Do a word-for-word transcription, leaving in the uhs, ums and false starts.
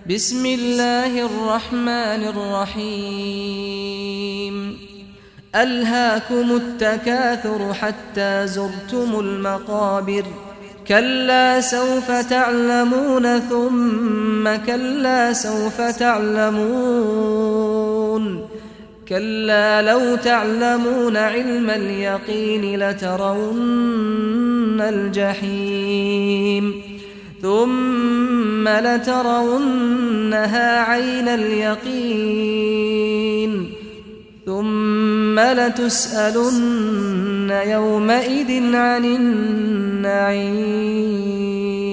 بسم الله الرحمن الرحيم ألهاكم التكاثر حتى زرتم المقابر كلا سوف تعلمون ثم كلا سوف تعلمون كلا لو تعلمون علم اليقين لترون الجحيم ثم لترونها عين اليقين ثم لتسألن يومئذ عن النعيم.